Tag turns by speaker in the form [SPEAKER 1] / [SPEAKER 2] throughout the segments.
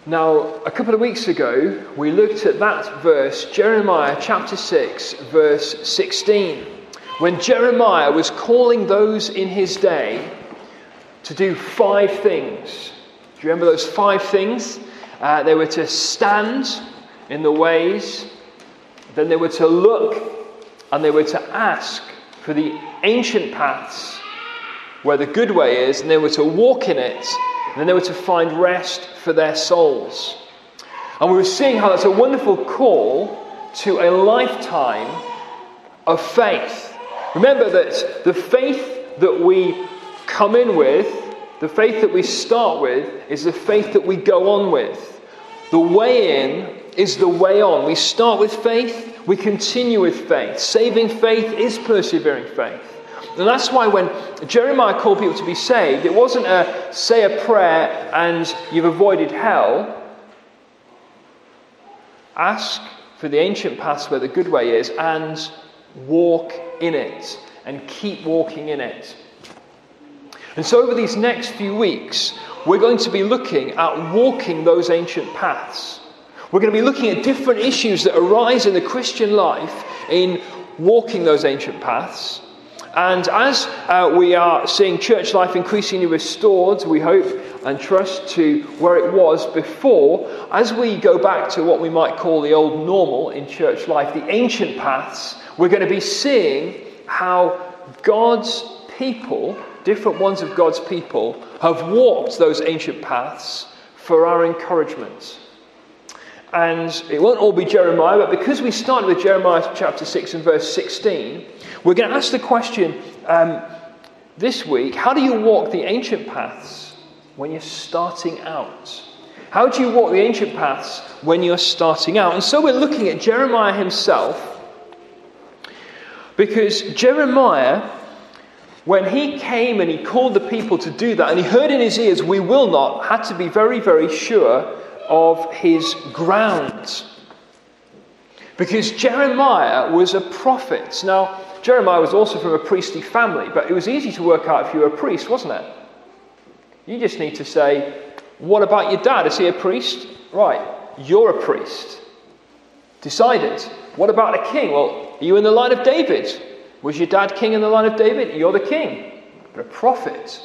[SPEAKER 1] Now, a couple of weeks ago, we looked at that verse, Jeremiah chapter 6, verse 16, when Jeremiah was calling those in his day to do 5 things. Do you remember those 5 things? They were to stand in the ways, then they were to look, and they were to ask for the ancient paths where the good way is, and they were to walk in it, and then they were to find rest for their souls. And we were seeing how that's a wonderful call to a lifetime of faith. Remember that the faith that we come in with, the faith that we start with, is the faith that we go on with. The way in is the way on. We start with faith, we continue with faith. Saving faith is persevering faith. And that's why when Jeremiah called people to be saved, it wasn't a say a prayer and you've avoided hell. Ask for the ancient paths where the good way is and walk in it and keep walking in it. And so over these next few weeks, we're going to be looking at walking those ancient paths. We're going to be looking at different issues that arise in the Christian life in walking those ancient paths. And as we are seeing church life increasingly restored, we hope and trust, to where it was before, as we go back to what we might call the old normal in church life, the ancient paths, we're going to be seeing how God's people, different ones of God's people, have walked those ancient paths for our encouragement. And it won't all be Jeremiah, but because we started with Jeremiah chapter 6 and verse 16, we're going to ask the question this week, how do you walk the ancient paths when you're starting out? How do you walk the ancient paths when you're starting out? And so we're looking at Jeremiah himself, because Jeremiah, when he came and he called the people to do that, and he heard in his ears, "We will not," had to be very, very sure of his ground. Because Jeremiah was a prophet. Now, Jeremiah was also from a priestly family, but it was easy to work out if you were a priest, wasn't it? You just need to say, "What about your dad? Is he a priest?" Right, you're a priest. Decided. What about a king? Well, are you in the line of David? Was your dad king in the line of David? You're the king. But a prophet.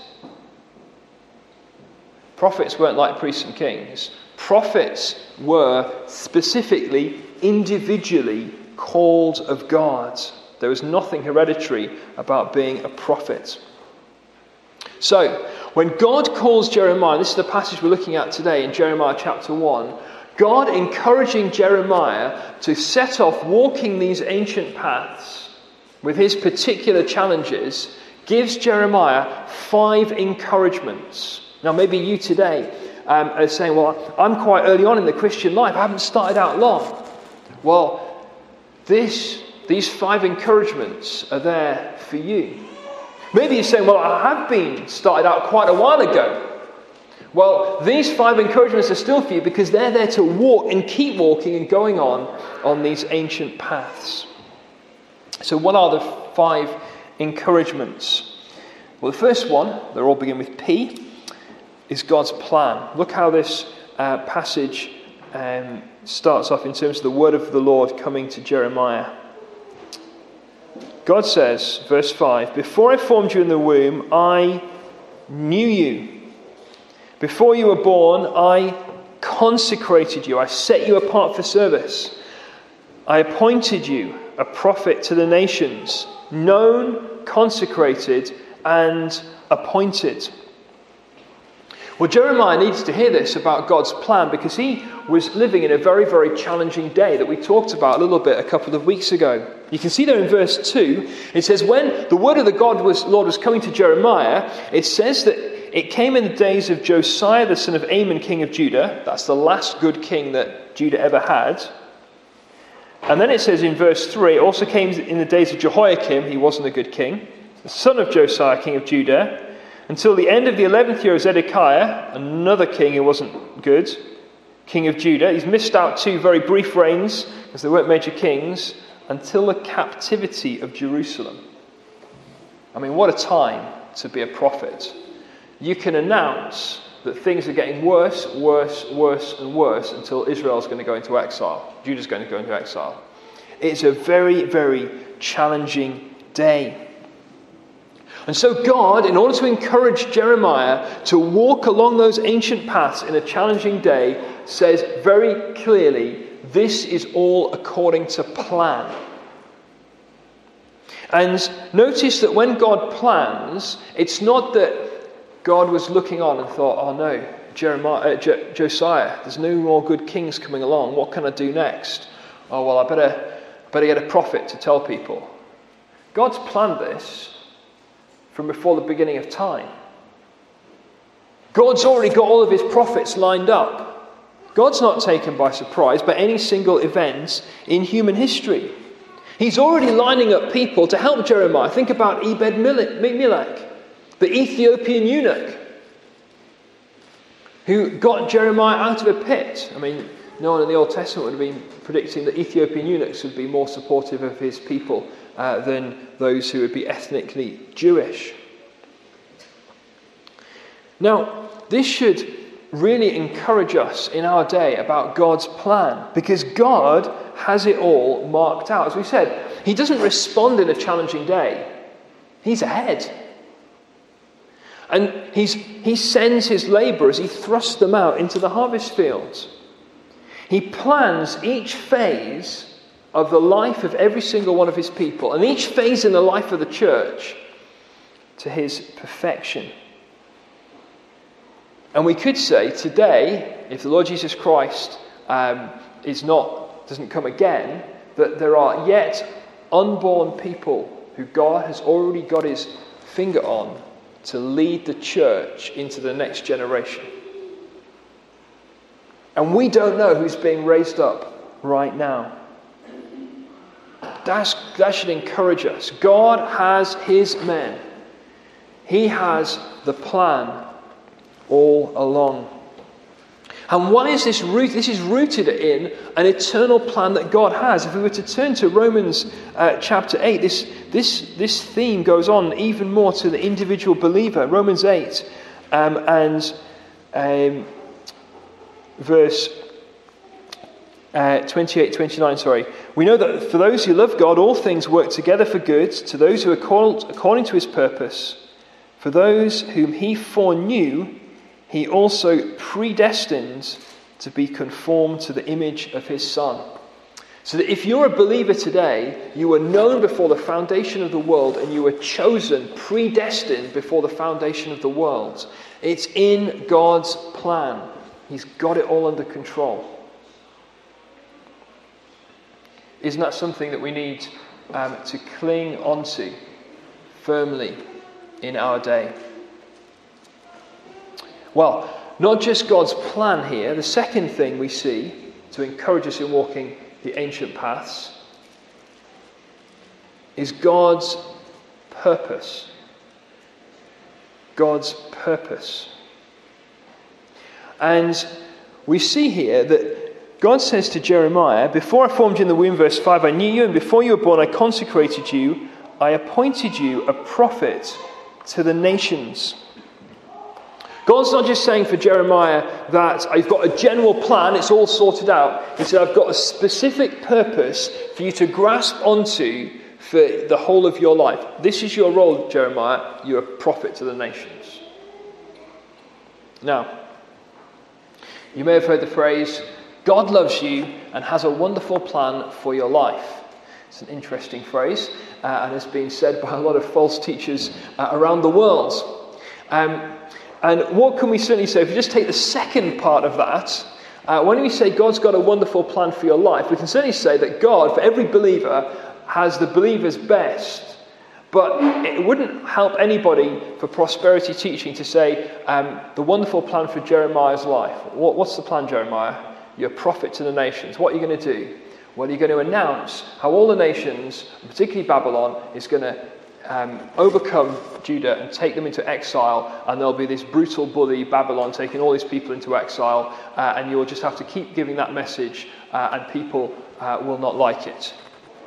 [SPEAKER 1] Prophets weren't like priests and kings. Prophets were specifically, individually called of God. There was nothing hereditary about being a prophet. So, when God calls Jeremiah, this is the passage we're looking at today in Jeremiah chapter 1, God encouraging Jeremiah to set off walking these ancient paths with his particular challenges, gives Jeremiah 5 encouragements. Now, maybe you today are saying, "Well, I'm quite early on in the Christian life. I haven't started out long." Well, these 5 encouragements are there for you. Maybe you're saying, "Well, I have been started out quite a while ago." Well, these 5 encouragements are still for you because they're there to walk and keep walking and going on these ancient paths. So what are the 5 encouragements? Well, the first one, they all begin with P, is God's plan. Look how this passage starts off in terms of the word of the Lord coming to Jeremiah. God says, verse 5, "Before I formed you in the womb, I knew you. Before you were born, I consecrated you. I set you apart for service. I appointed you a prophet to the nations, known, consecrated, and appointed." Well, Jeremiah needs to hear this about God's plan because he was living in a very, very challenging day that we talked about a little bit a couple of weeks ago. You can see there in verse 2, it says, when the word of the Lord was coming to Jeremiah, it says that it came in the days of Josiah, the son of Amon, king of Judah. That's the last good king that Judah ever had. And then it says in verse 3, it also came in the days of Jehoiakim, he wasn't a good king, the son of Josiah, king of Judah, until the end of the 11th year of Zedekiah, another king who wasn't good, king of Judah. He's missed out 2 very brief reigns, because they weren't major kings, until the captivity of Jerusalem. I mean, what a time to be a prophet. You can announce that things are getting worse, worse, worse, and worse until Israel's going to go into exile. Judah's going to go into exile. It's a very, very challenging day. And so God, in order to encourage Jeremiah to walk along those ancient paths in a challenging day, says very clearly, this is all according to plan. And notice that when God plans, it's not that God was looking on and thought, oh no, Josiah, there's no more good kings coming along. What can I do next? Oh, well, I better get a prophet to tell people. God's planned this from before the beginning of time. God's already got all of his prophets lined up. God's not taken by surprise by any single event in human history. He's already lining up people to help Jeremiah. Think about Ebed-Melech, the Ethiopian eunuch, who got Jeremiah out of a pit. I mean, no one in the Old Testament would have been predicting that Ethiopian eunuchs would be more supportive of his people than those who would be ethnically Jewish. Now, this should really encourage us in our day about God's plan, because God has it all marked out. As we said, he doesn't respond in a challenging day. He's ahead. And he sends his labourers, he thrusts them out into the harvest fields. He plans each phase of the life of every single one of his people, and each phase in the life of the church to his perfection. And we could say today, if the Lord Jesus Christ doesn't come again, that there are yet unborn people who God has already got his finger on to lead the church into the next generation. And we don't know who's being raised up right now. That should encourage us. God has his men. He has the plan all along. And why is this rooted? This is rooted in an eternal plan that God has. If we were to turn to Romans chapter 8, this theme goes on even more to the individual believer. Romans 8 and verse 28-29, we know that for those who love God, all things work together for good, to those who are called according to his purpose. For those whom he foreknew, he also predestined to be conformed to the image of his Son. So that if you're a believer today, you were known before the foundation of the world, and you were chosen, predestined before the foundation of the world. It's in God's plan. He's got it all under control. Isn't that something that we need to cling onto firmly in our day? Well, not just God's plan here. The second thing we see to encourage us in walking the ancient paths is God's purpose. God's purpose. And we see here that God says to Jeremiah, before I formed you in the womb, verse 5, I knew you, and before you were born I consecrated you. I appointed you a prophet to the nations. God's not just saying for Jeremiah that I've got a general plan, it's all sorted out. He said, I've got a specific purpose for you to grasp onto for the whole of your life. This is your role, Jeremiah. You're a prophet to the nations. Now, you may have heard the phrase, God loves you and has a wonderful plan for your life. It's an interesting phrase, and it's been said by a lot of false teachers around the world. And what can we certainly say? If we just take the second part of that, when we say God's got a wonderful plan for your life, we can certainly say that God, for every believer, has the believer's best. But it wouldn't help anybody for prosperity teaching to say the wonderful plan for Jeremiah's life. What's the plan, Jeremiah? You're a prophet to the nations. What are you going to do? Well, you're going to announce how all the nations, particularly Babylon, is going to overcome Judah and take them into exile, and there'll be this brutal bully Babylon taking all these people into exile, and you'll just have to keep giving that message, and people will not like it.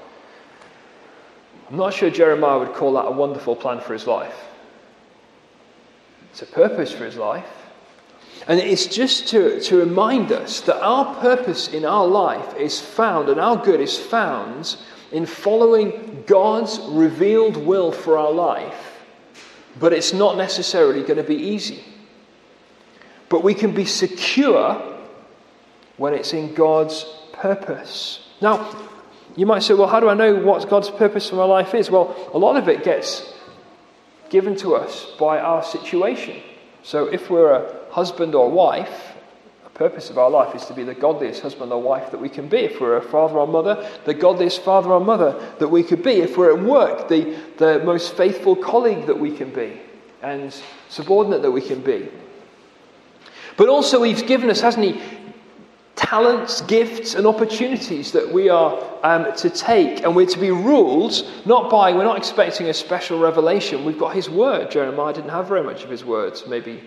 [SPEAKER 1] I'm not sure Jeremiah would call that a wonderful plan for his life. It's a purpose for his life. And it's just to remind us that our purpose in our life is found, and our good is found in following God's revealed will for our life. But it's not necessarily going to be easy. But we can be secure when it's in God's purpose. Now, you might say, well, how do I know what God's purpose for my life is? Well, a lot of it gets given to us by our situation. So if we're a husband or wife, the purpose of our life is to be the godliest husband or wife that we can be. If we're a father or mother, the godliest father or mother that we could be. If we're at work, the most faithful colleague that we can be and subordinate that we can be. But also he's given us, hasn't he, talents, gifts and opportunities that we are to take, and we're to be ruled we're not expecting a special revelation. We've got his word. Jeremiah didn't have very much of his words, maybe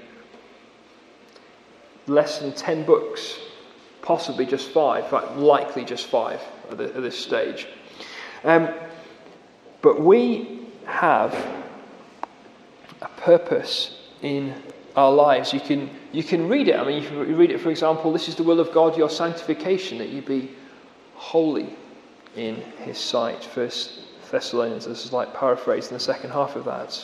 [SPEAKER 1] less than 10 books, possibly just 5, in fact likely just 5 at this stage. But we have a purpose in our lives. You can read it. I mean, you read it, for example, this is the will of God, your sanctification, that you be holy in his sight. 1 Thessalonians, this is like paraphrasing the second half of that.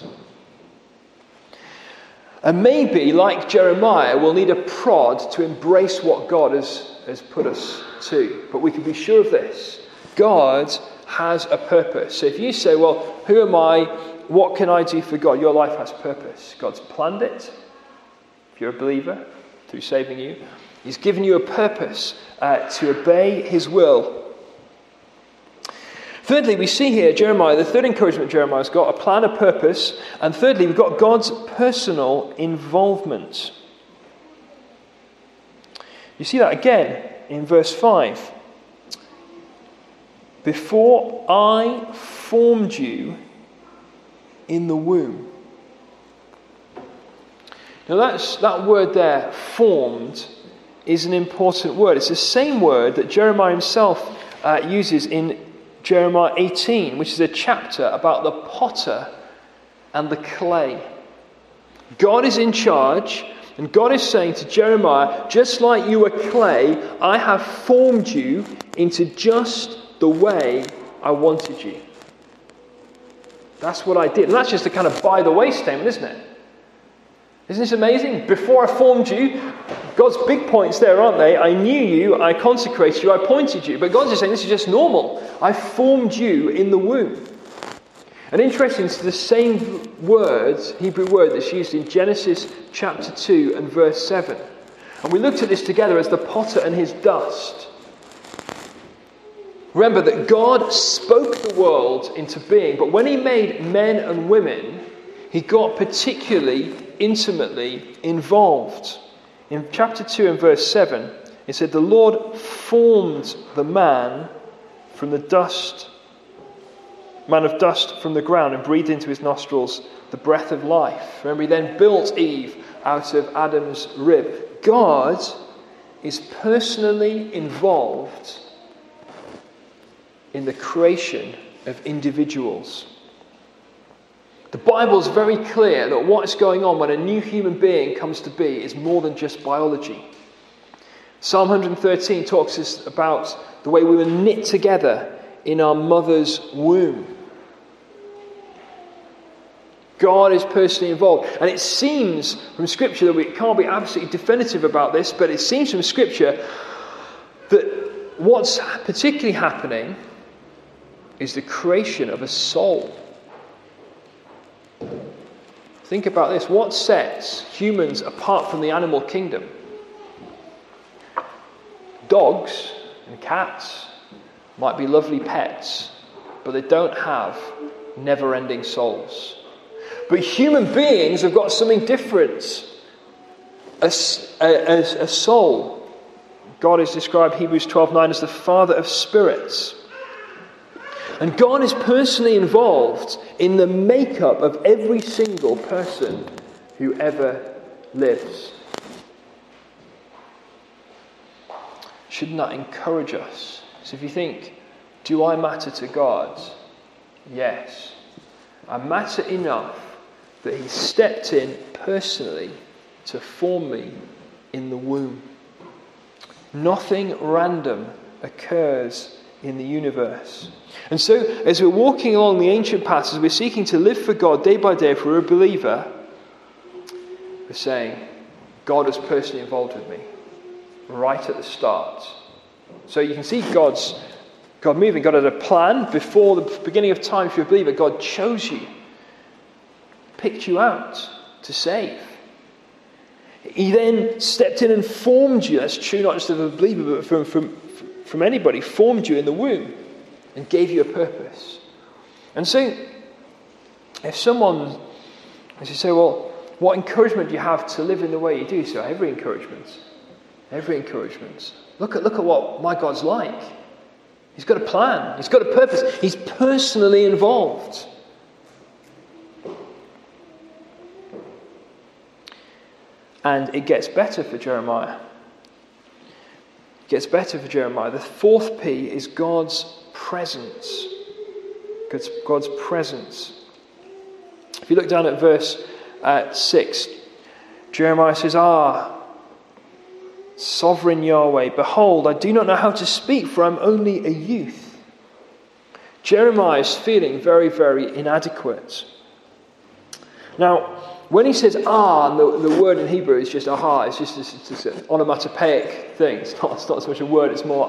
[SPEAKER 1] And maybe, like Jeremiah, we'll need a prod to embrace what God has put us to. But we can be sure of this. God has a purpose. So if you say, well, who am I? What can I do for God? Your life has purpose. God's planned it. If you're a believer, through saving you, he's given you a purpose to obey his will. Thirdly, we see here Jeremiah, the third encouragement Jeremiah's got, a plan, a purpose. And thirdly, we've got God's personal involvement. You see that again in verse 5. Before I formed you in the womb. Now that word there, formed, is an important word. It's the same word that Jeremiah himself uses in Jeremiah 18, which is a chapter about the potter and the clay. God is in charge, and God is saying to Jeremiah, just like you were clay, I have formed you into just the way I wanted you. That's what I did. And that's just a kind of by the way statement, isn't it? Isn't this amazing? Before I formed you, God's big points there, aren't they? I knew you, I consecrated you, I appointed you. But God's just saying this is just normal. I formed you in the womb. And interesting, it's the same word, Hebrew word, that's used in Genesis chapter 2 and verse 7. And we looked at this together as the potter and his dust. Remember that God spoke the world into being, but when he made men and women, he got particularly intimately involved. In chapter 2 and verse 7, it said, the Lord formed the man from the dust, man of dust from the ground, and breathed into his nostrils the breath of life. Remember, he then built Eve out of Adam's rib. God is personally involved in the creation of individuals. The Bible is very clear that what is going on when a new human being comes to be is more than just biology. Psalm 113 talks us about the way we were knit together in our mother's womb. God is personally involved. And it seems from Scripture that we can't be absolutely definitive about this, but it seems from Scripture that what's particularly happening is the creation of a soul. Think about this. What sets humans apart from the animal kingdom? Dogs and cats might be lovely pets, but they don't have never-ending souls. But human beings have got something different. A soul. God is described, Hebrews 12:9, as the Father of spirits. And God is personally involved in the makeup of every single person who ever lives. Shouldn't that encourage us? So if you think, do I matter to God? Yes. I matter enough that he stepped in personally to form me in the womb. Nothing random occurs in the universe. And so, as we're walking along the ancient paths, as we're seeking to live for God day by day, if we're a believer, we're saying, God was personally involved with me right at the start. So you can see God moving. God had a plan before the beginning of time. If you're a believer, God chose you, picked you out to save. He then stepped in and formed you. That's true not just of a believer, but from anybody. Formed you in the womb and gave you a purpose. And so, if someone, as you say, well, what encouragement do you have to live in the way you do? So every encouragement. Every encouragement. Look at what my God's like. He's got a plan. He's got a purpose. He's personally involved. And it gets better for Jeremiah. It gets better for Jeremiah. The fourth P is God's presence. God's presence. If you look down at verse 6, Jeremiah says, Sovereign Yahweh, behold, I do not know how to speak, for I'm only a youth. Jeremiah is feeling very, very inadequate. Now, when he says and the word in Hebrew is just aha, it's just an onomatopoeic thing. It's not so much a word, it's more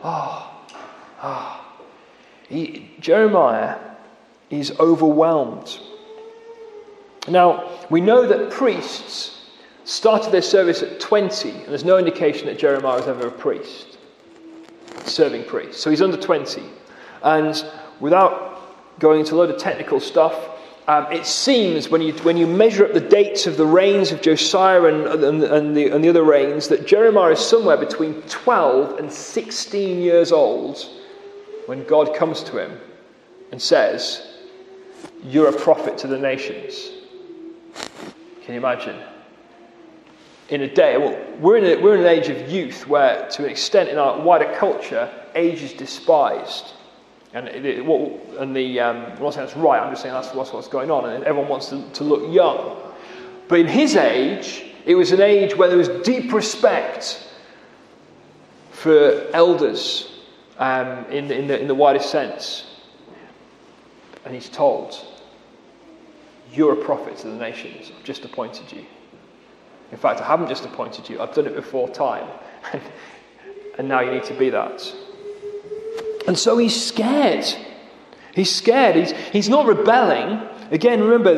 [SPEAKER 1] Jeremiah is overwhelmed. Now, we know that priests started their service at 20, and there's no indication that Jeremiah was ever a priest, serving priest. So he's under 20. And without going into a load of technical stuff, it seems when you measure up the dates of the reigns of Josiah and the other reigns, that Jeremiah is somewhere between 12 and 16 years old when God comes to him and says, "You're a prophet to the nations." Can you imagine? In a day, well, we're in an age of youth where, to an extent in our wider culture, age is despised. And I'm not saying that's right, I'm just saying that's what's going on, and everyone wants to look young. But in his age, it was an age where there was deep respect for elders in the widest sense. And he's told, "You're a prophet to the nations. I've just appointed you. In fact, I haven't just appointed you, I've done it before time. And now you need to be that." And so he's scared. He's scared. He's not rebelling. Again, remember,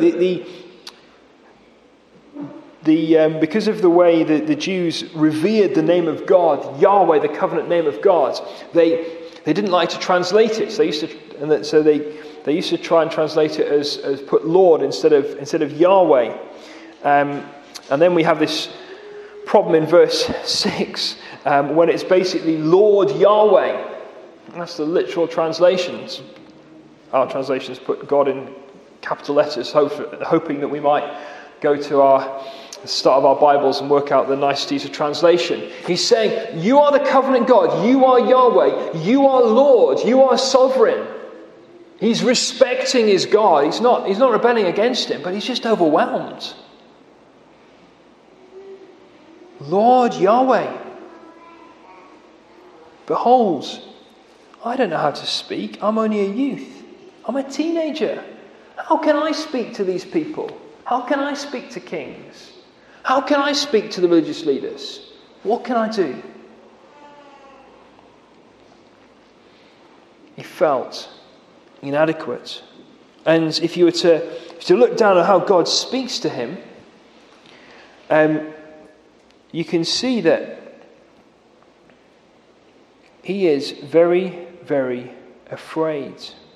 [SPEAKER 1] because of the way that the Jews revered the name of God, Yahweh, the covenant name of God, they didn't like to translate it. So they used to try and translate it as put Lord instead of Yahweh. And then we have this problem in verse 6 when it's basically Lord Yahweh. That's the literal translations. Our translations put God in capital letters, hoping that we might go to the start of our Bibles and work out the niceties of translation. He's saying, you are the covenant God, you are Yahweh, you are Lord, you are sovereign. He's respecting his God. He's not rebelling against him, but he's just overwhelmed. Lord Yahweh, behold, I don't know how to speak. I'm only a youth. I'm a teenager. How can I speak to these people? How can I speak to kings? How can I speak to the religious leaders? What can I do? He felt inadequate. And if you were to look down at how God speaks to him, you can see that he is very, very afraid.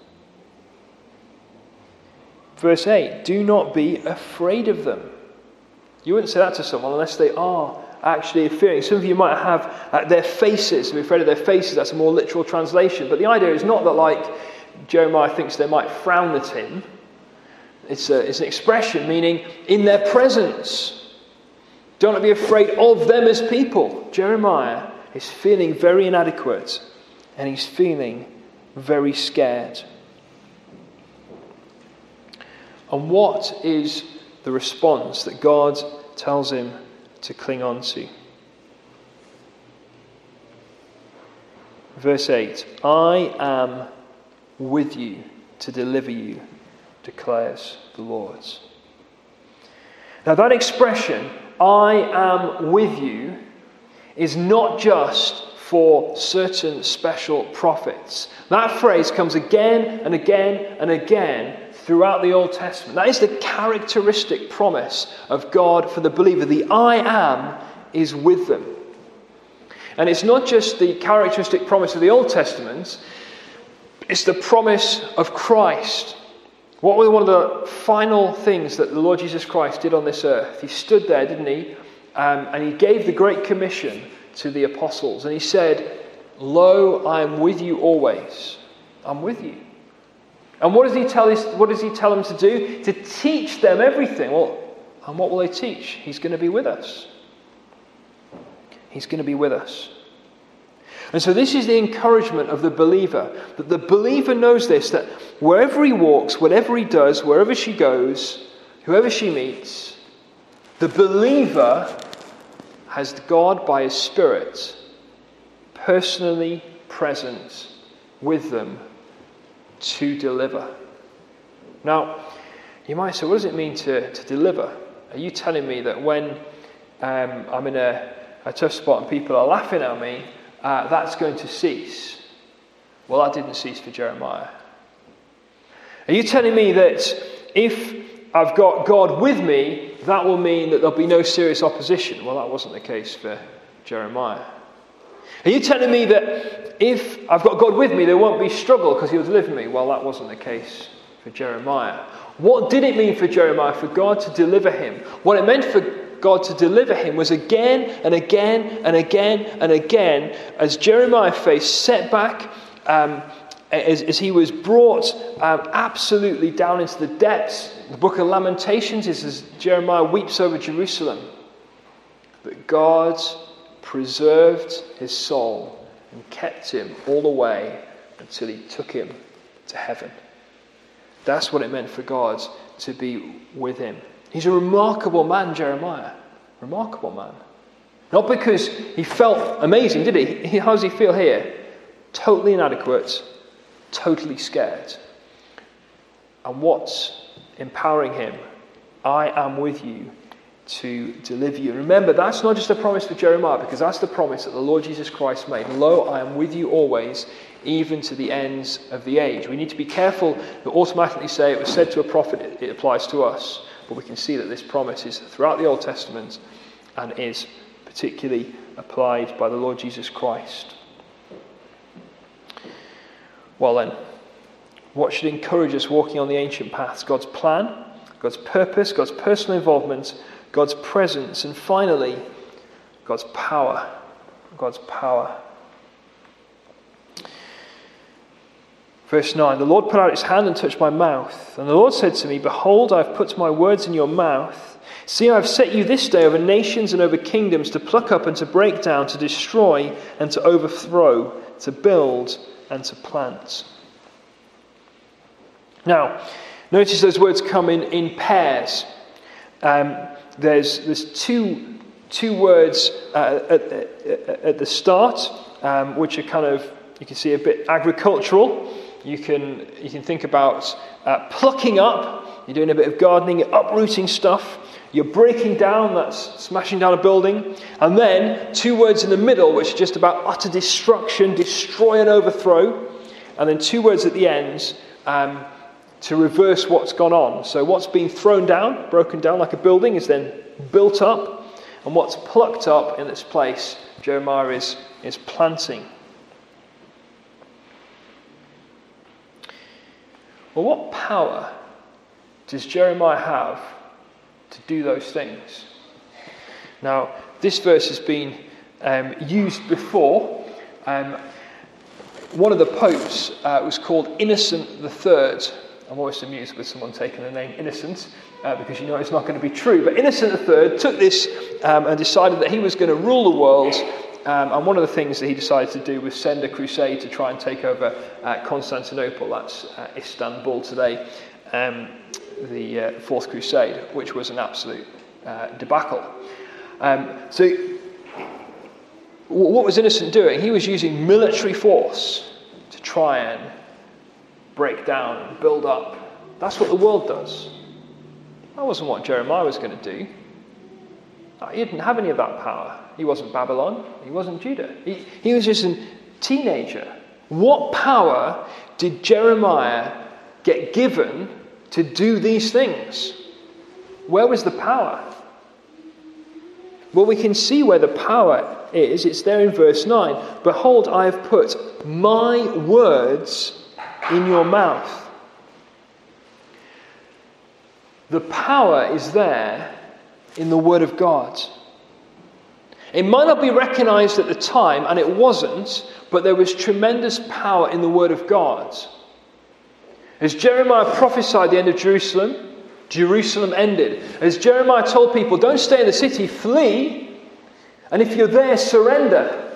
[SPEAKER 1] Verse 8, do not be afraid of them. You wouldn't say that to someone unless they are actually fearing. Some of you might have their faces, be afraid of their faces. That's a more literal translation. But the idea is not that, like, Jeremiah thinks they might frown at him. It's an expression meaning in their presence. Don't be afraid of them as people. Jeremiah is feeling very inadequate and he's feeling very scared. And what is the response that God tells him to cling on to? Verse 8, I am with you to deliver you, declares the Lord. Now that expression, I am with you, is not just for certain special prophets. That phrase comes again and again and again throughout the Old Testament. That is the characteristic promise of God for the believer. The I am is with them. And it's not just the characteristic promise of the Old Testament, it's the promise of Christ. What was one of the final things that the Lord Jesus Christ did on this earth? He stood there, didn't he? And he gave the Great Commission to the apostles. And he said, Lo, I am with you always. I'm with you. And what does he tell them to do? To teach them everything. Well, and what will they teach? He's going to be with us. He's going to be with us. And so this is the encouragement of the believer, that the believer knows this, that wherever he walks, whatever he does, wherever she goes, whoever she meets, the believer has God by his Spirit personally present with them to deliver. Now, you might say, what does it mean to deliver? Are you telling me that when I'm in a tough spot and people are laughing at me, that's going to cease? Well, that didn't cease for Jeremiah. Are you telling me that if I've got God with me, that will mean that there'll be no serious opposition? Well, that wasn't the case for Jeremiah. Are you telling me that if I've got God with me, there won't be struggle because he'll deliver me? Well, that wasn't the case for Jeremiah. What did it mean for Jeremiah for God to deliver him? What it meant for God to deliver him was again and again and again and again, as Jeremiah faced setback, as he was brought absolutely down into the depths. The book of Lamentations is as Jeremiah weeps over Jerusalem. But God preserved his soul and kept him all the way until he took him to heaven. That's what it meant for God to be with him. He's a remarkable man, Jeremiah. Remarkable man. Not because he felt amazing, did he? How does he feel here? Totally inadequate, totally scared. And what's empowering him? I am with you to deliver you. And remember, that's not just a promise for Jeremiah, because that's the promise that the Lord Jesus Christ made. Lo, I am with you always, even to the ends of the age. We need to be careful to automatically say it was said to a prophet, it applies to us. But we can see that this promise is throughout the Old Testament and is particularly applied by the Lord Jesus Christ. Well then, what should encourage us walking on the ancient paths? God's plan, God's purpose, God's personal involvement, God's presence, and finally, God's power. God's power. Verse 9, the Lord put out his hand and touched my mouth. And the Lord said to me, Behold, I have put my words in your mouth. See, I have set you this day over nations and over kingdoms, to pluck up and to break down, to destroy and to overthrow, to build and to plant. Now, notice those words come in pairs. There's two words at the start, which are kind of, you can see, a bit agricultural. You can think about plucking up. You're doing a bit of gardening, you're uprooting stuff. You're breaking down, that's smashing down a building. And then two words in the middle, which are just about utter destruction, destroy and overthrow. And then two words at the end to reverse what's gone on. So what's been thrown down, broken down like a building, is then built up. And what's plucked up in its place, Jeremiah is planting. Well, what power does Jeremiah have to do those things? Now, this verse has been used before. One of the popes was called Innocent III. I'm always amused with someone taking the name Innocent, because you know it's not going to be true. But Innocent III took this and decided that he was going to rule the world. And one of the things that he decided to do was send a crusade to try and take over Constantinople. That's Istanbul today. The Fourth Crusade, which was an absolute debacle. So What was Innocent doing? He was using military force to try and break down and build up. That's what the world does. That wasn't what Jeremiah was going to do. He didn't have any of that power. He wasn't Babylon. He wasn't Judah. He was just a teenager. What power did Jeremiah get given to do these things? Where was the power? Well, we can see where the power is. It's there in verse 9. Behold, I have put my words in your mouth. The power is there in the Word of God. It might not be recognized at the time, and it wasn't, but there was tremendous power in the Word of God. As Jeremiah prophesied the end of Jerusalem, Jerusalem ended. As Jeremiah told people, don't stay in the city, flee, and if you're there, surrender.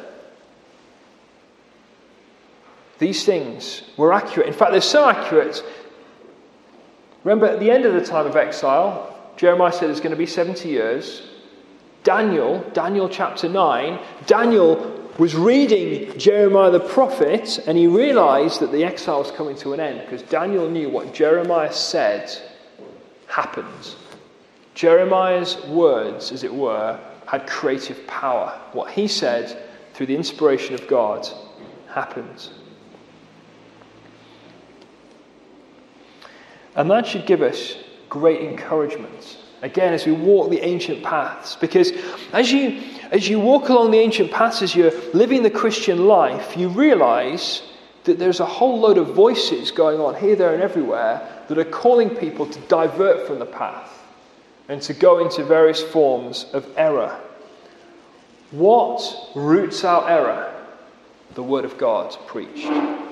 [SPEAKER 1] These things were accurate. In fact, they're so accurate. Remember, at the end of the time of exile, Jeremiah said it's going to be 70 years. Daniel chapter 9, Daniel was reading Jeremiah the prophet, and he realized that the exile was coming to an end, because Daniel knew what Jeremiah said happened. Jeremiah's words, as it were, had creative power. What he said, through the inspiration of God, happened. And that should give us great encouragement, again, as we walk the ancient paths. Because as you walk along the ancient paths, as you're living the Christian life, you realize that there's a whole load of voices going on here, there, and everywhere that are calling people to divert from the path and to go into various forms of error. What roots out error? The Word of God preached.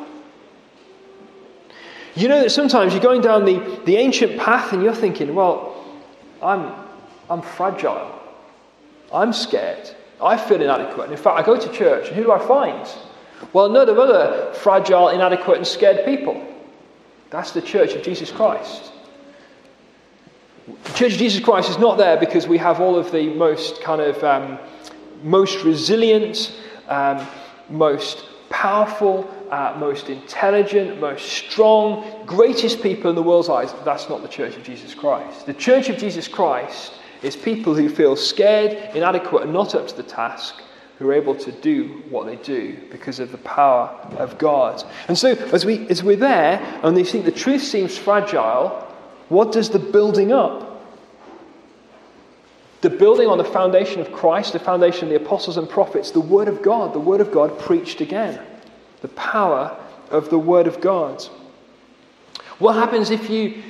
[SPEAKER 1] You know that sometimes you're going down the ancient path and you're thinking, well, I'm fragile. I'm scared. I feel inadequate. And in fact, I go to church, and who do I find? Well, a load of other fragile, inadequate, and scared people. That's the Church of Jesus Christ. The Church of Jesus Christ is not there because we have all of the most most resilient, most powerful, most intelligent, most strong, greatest people in the world's eyes. That's not the Church of Jesus Christ. The Church of Jesus Christ is people who feel scared, inadequate, and not up to the task, who are able to do what they do because of the power of God. And so, as we're there, and they think the truth seems fragile, what does the building up? The building on the foundation of Christ, the foundation of the apostles and prophets, the Word of God preached again. The power of the Word of God. What happens if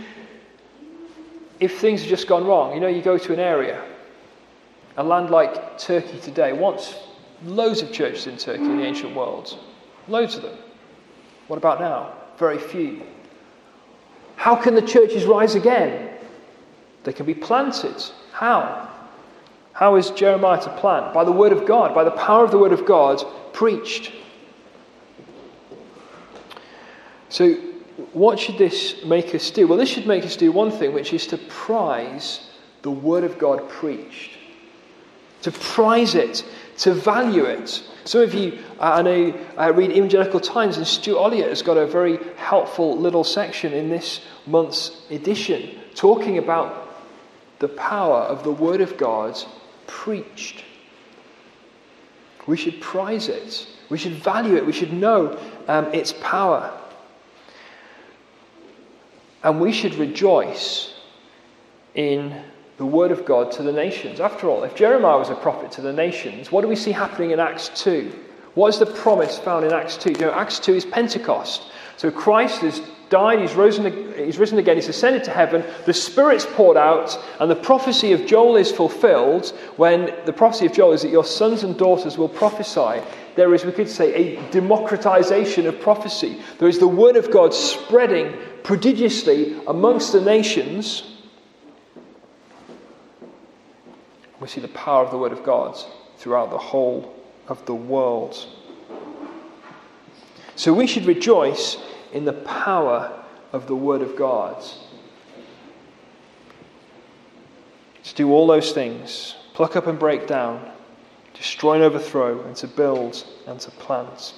[SPEAKER 1] things have just gone wrong? You know, you go to an area, a land like Turkey today. Once, loads of churches in Turkey in the ancient world. Loads of them. What about now? Very few. How can the churches rise again? They can be planted. How? How is Jeremiah to plant? By the Word of God, by the power of the Word of God preached. So, what should this make us do? Well, this should make us do one thing, which is to prize the Word of God preached. To prize it, to value it. Some of you, I know, read Evangelical Times, and Stuart Olliott has got a very helpful little section in this month's edition talking about the power of the Word of God preached. We should prize it. We should value it. We should know its power. And we should rejoice in the Word of God to the nations. After all, if Jeremiah was a prophet to the nations, what do we see happening in Acts 2? What is the promise found in Acts 2? You know, Acts 2 is Pentecost. So Christ has died, he's risen again, he's ascended to heaven, the Spirit's poured out, and the prophecy of Joel is fulfilled when the prophecy of Joel is that your sons and daughters will prophesy. There is, we could say, a democratization of prophecy. There is the Word of God spreading prodigiously amongst the nations. We see the power of the Word of God throughout the whole of the world. So we should rejoice in the power of the Word of God. To do all those things, pluck up and break down, destroy and overthrow, and to build and to plant.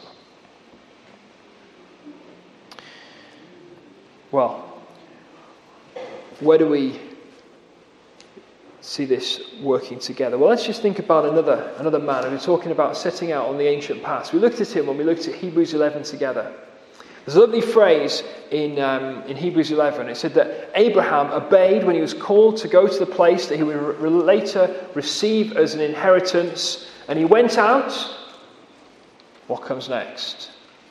[SPEAKER 1] Well, where do we see this working together? Well, let's just think about another man. We're talking about setting out on the ancient paths. We looked at him when we looked at Hebrews 11 together. There's a lovely phrase in Hebrews 11. It said that Abraham obeyed when he was called to go to the place that he would later receive as an inheritance. And he went out. What comes next?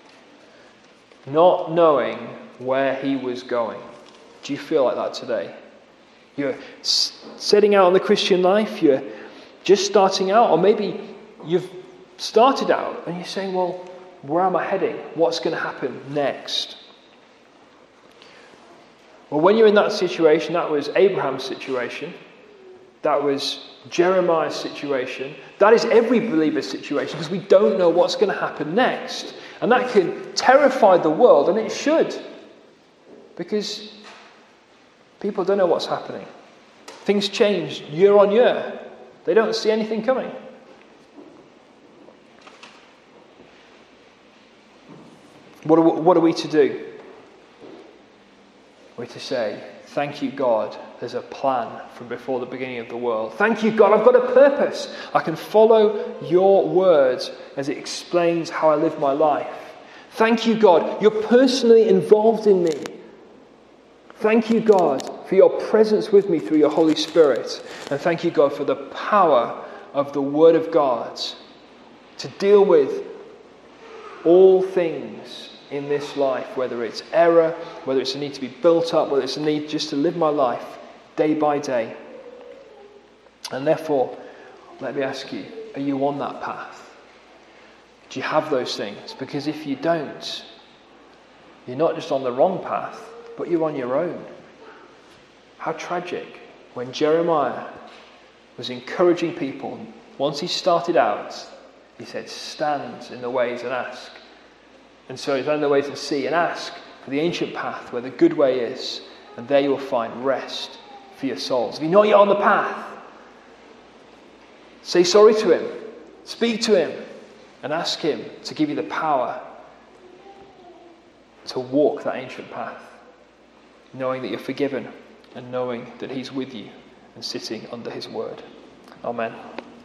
[SPEAKER 1] Not knowing where he was going. Do you feel like that today? You're setting out on the Christian life. You're just starting out. Or maybe you've started out and you're saying, well, where am I heading? What's going to happen next? Well, when you're in that situation, that was Abraham's situation. That was Jeremiah's situation. That is every believer's situation, because we don't know what's going to happen next. And that can terrify the world, and it should. Because people don't know what's happening. Things change year on year. They don't see anything coming. What are we to do? We're to say, thank you, God, there's a plan from before the beginning of the world. Thank you, God, I've got a purpose. I can follow your words as it explains how I live my life. Thank you, God, you're personally involved in me. Thank you, God, for your presence with me through your Holy Spirit. And thank you, God, for the power of the Word of God to deal with all things in this life, whether it's error, whether it's a need to be built up, whether it's a need just to live my life day by day. And therefore, let me ask you, are you on that path? Do you have those things? Because if you don't, you're not just on the wrong path, but you're on your own. How tragic when Jeremiah was encouraging people. Once he started out, he said, stand in the ways and ask. And so stand in the ways and see and ask for the ancient path where the good way is, and there you will find rest for your souls. If you know you're on the path, say sorry to him, speak to him, and ask him to give you the power to walk that ancient path, knowing that you're forgiven and knowing that he's with you and sitting under his word. Amen.